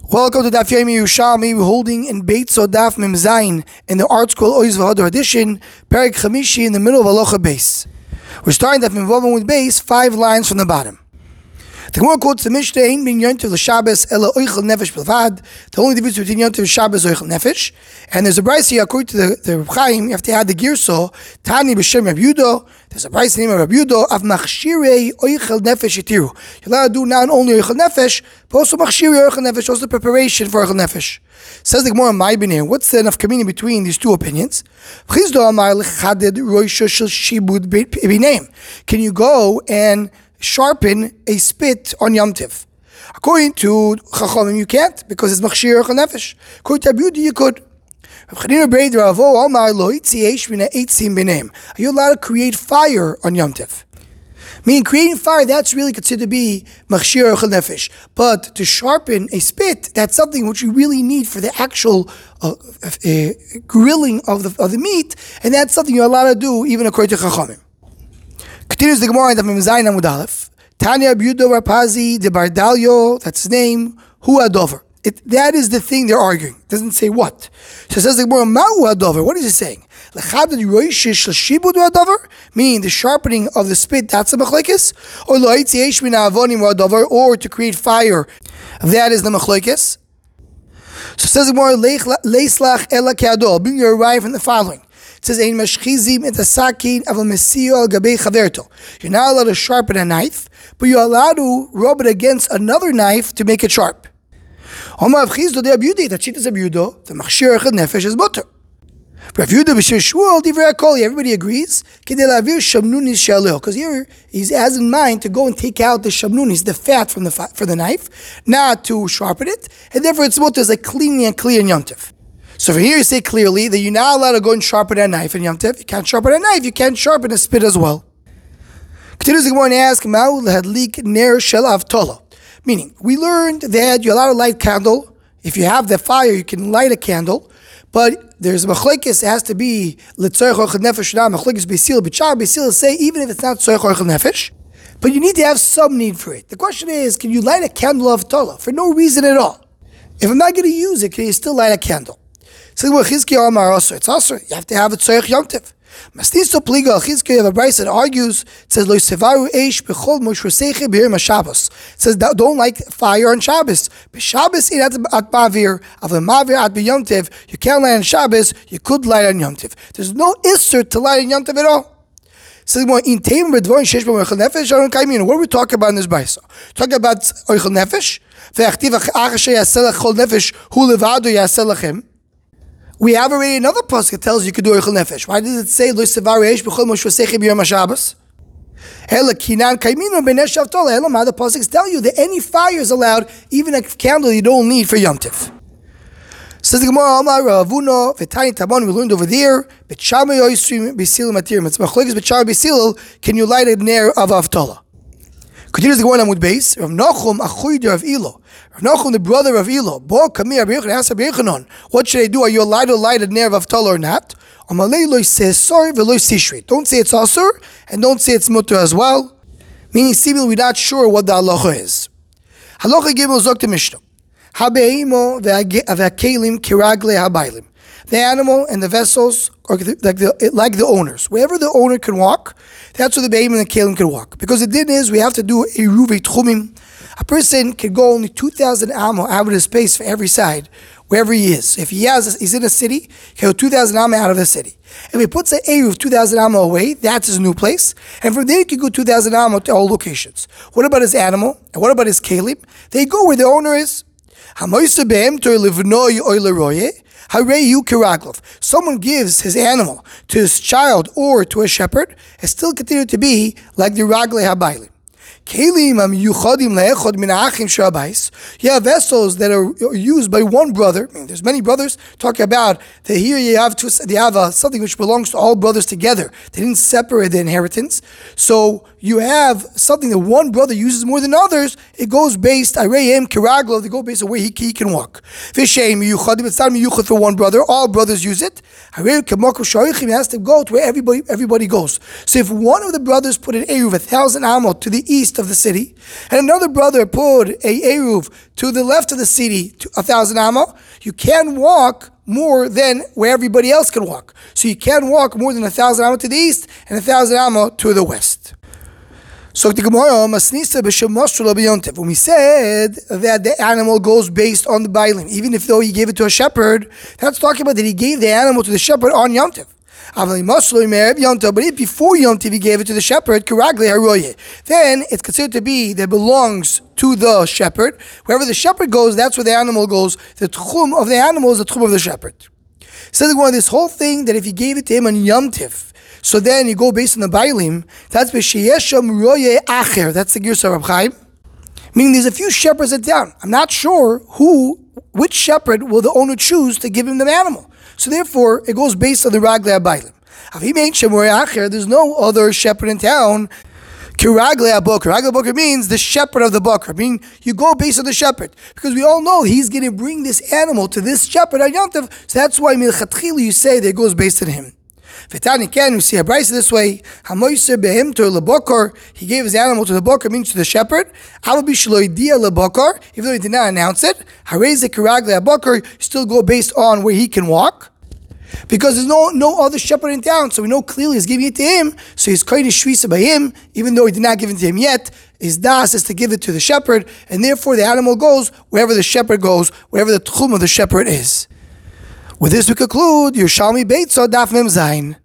Welcome to Daf Yomi Yerushalmi. We're holding in Beit Sodaf Mem Zayin in the Art School Oiz V'Hadar edition, Perek Chamishi in the middle of Halacha Beis. We're starting Daf Mem Vavam with Beis, 5 lines from the bottom. The Gemara quotes the Mishnah, "Ein min yontiv l'Shabbos ela oichel nefesh b'lvad." The only difference between yontiv and Shabbos is oichel nefesh. And there's a brayso here, according to the Reb Chaim, you have to add the girso, Tani b'shem Reb Yudo. There's a brayso named Reb Yudo, av machshirei oichel nefesh itiru. You're allowed to do not only oichel nefesh, but also machshirei oichel nefesh, also the preparation for oichel nefesh. Says the Gemara, "My b'nei." What's the nafkamina between these two opinions? Chizdo amar lechaded roisha shel shibud b'neim. Can you go and sharpen a spit on Yom Tiv? According to Chachamim, you can't, because it's machshir oichel nefesh. According to Abu, you could. Are you allowed to create fire on Yom Tiv? Meaning, creating fire, that's really considered to be machshir oichel nefesh. But to sharpen a spit, that's something which you really need for the actual grilling of the meat, and that's something you're allowed to do even according to Chachamim. Continues the Gemara in the Mem Zayin Amud Aleph. Tanya Abudo Rapazi de Bardalio, that's his name, Hu Adover. That is the thing they're arguing. It doesn't say what. So it says the Gemara, Ma'u Adover. What is it saying? L'chadad roishish l'shibud Adover? Meaning the sharpening of the spit, that's a machlekes? Or lo'itzi eish min ha'avonim Adover, or to create fire, that is the machlekes? So it says the Gemara, Leislach ela ke'adol. Bring your arrive in the following. It says, Ein mashchizim et hasakin aval mesiyo al gabei chaverto. You're not allowed to sharpen a knife, but you're allowed to rub it against another knife to make it sharp. Omar Rav Chizdo de Abiyudi, that shit is Abiyudo, the machshir oichel nefesh is butter. Rav Yehuda b'shir shmuel divrei hakol, everybody agrees, kedei la'avir shamnunis she'aleh, because here he has in mind to go and take out the shamnunis, the fat from the knife, not to sharpen it, and therefore it's butter is like clean and clear in Yom Tov. So from here you say clearly that you're not allowed to go and sharpen a knife in Yom Tov. You can't sharpen a knife, you can't sharpen a spit as well. Continues the Gemara and asks, Ma'u l'hadlik ner shel avtola. Meaning, we learned that you're allowed to light a candle. If you have the fire, you can light a candle. But there's machlekes, it has to be l'tzorech oichel nefesh, not machlekes beisil, b'char beisil say, even if it's not tzorech oichel nefesh, but you need to have some need for it. The question is, can you light a candle of tola for no reason at all? If I'm not going to use it, can you still light a candle? So it's also, you have to have a tzorech Yom Tov. Mastiso pliga Chizkiah, you have a brayso that argues, it says, Lo sevaru eish b'chol moshroseche b'yom haShabbos. It says, don't light fire on Shabbos. B'Shabbos it at mavir, av mavir at b'Yom Tov. You can't light on Shabbos, you could light on Yom Tov. There's no isser to light on Yom Tov at all. So what are we talking about in this brayso? Talking about oichel nefesh. We have already another pasuk that tells you could do oichel nefesh. Why does it say lo sevar eish b'chol moshroseche b'yom haShabbos? Hela kinan kaimino b'nesh avtola. Hela ma, the pasuk tell you that any fire is allowed, even a candle you don't need for Yom Tov. Says the Gemara, Amar Ravuno v'tani tabon. We learned over there, b'tshama yoisrim b'sil matirim. It's machlekes b'tshama b'sil. Can you light a ner of avtola? Continues the Gemara Amud Beis. Rav Nachum achuider of Elo. Rav Nachum, the brother of Elo. Bo kamir Rabbi Yochanan asked Rabbi Yochanan, what should I do? Are you allowed to light a ner of avtola or not? Amalei lo sesor v'lo sishri. Don't say it's asur and don't say it's mutter as well. Meaning, seemingly we're not sure what the halacha is. Halacha gimel zok to Mishnah. Habeimo v'akelim kiragle habaylim. The animal and the vessels are like the owners. Wherever the owner can walk, that's where the behemoth and the kelim can walk. Because the din is we have to do a ruvi tchumim. A person can go only 2,000 amo out of the space for every side, wherever he is. If he's in a city, he can go 2,000 amo out of the city. If he puts an eruv 2,000 amo away, that's his new place. And from there he can go 2,000 amo to all locations. What about his animal? And what about his kelim? They go where the owner is. Someone gives his animal to his child or to a shepherd, it still continues to be like the ragle habaylim. You have vessels that are used by one brother. I mean, there's many brothers. Talking about that here you have something which belongs to all brothers together. They didn't separate the inheritance. So you have something that one brother uses more than others. It goes based, Arayim, Kiraglo, they go based on where he can walk. Vishem, it's not miyuchad for one brother. All brothers use it. It has to go to where everybody goes. So if one of the brothers put an eruv 1,000 amo to the east east of the city, and another brother put a eruv to the left of the city, 1,000 amo, you can walk more than where everybody else can walk. So you can walk more than 1,000 amo to the east and 1,000 amo to the west. So the Gemara, when we said that the animal goes based on the bailim, even if though he gave it to a shepherd, that's talking about that he gave the animal to the shepherd on Yom Tov. But if before Yom Tov he gave it to the shepherd, then it's considered to be that belongs to the shepherd. Wherever the shepherd goes, that's where the animal goes. The tchum of the animal is the tchum of the shepherd. So this whole thing that if you gave it to him on Yom Tov, so then you go based on the bailim, that's b'sheyesham roye acher. That's the Girsa Rab Chaim. Meaning there's a few shepherds in town. I'm not sure which shepherd will the owner choose to give him the animal. So therefore, it goes based on the Raglei HaBailim. There's no other shepherd in town. Raglei HaBoker. Raglei HaBoker means the shepherd of the Boker. Meaning you go based on the shepherd. Because we all know he's going to bring this animal to this shepherd on Yom Tov. So that's why milchatchila you say that it goes based on him. V'tani ken, we see a brayso this way. Hamoyser behim to lebokor. He gave his animal to the boker, means to the shepherd. Alabi shloidia lebokor. Even though he did not announce it, hareze kiragle lebokor. Still go based on where he can walk, because there's no other shepherd in town. So we know clearly he's giving it to him. So he's kodesh shvisa by him, even though he did not give it to him yet. His das is to give it to the shepherd, and therefore the animal goes wherever the shepherd goes, wherever the tchum of the shepherd is. With this we conclude Yerushalmi Beitzah Daf Mem Zayin.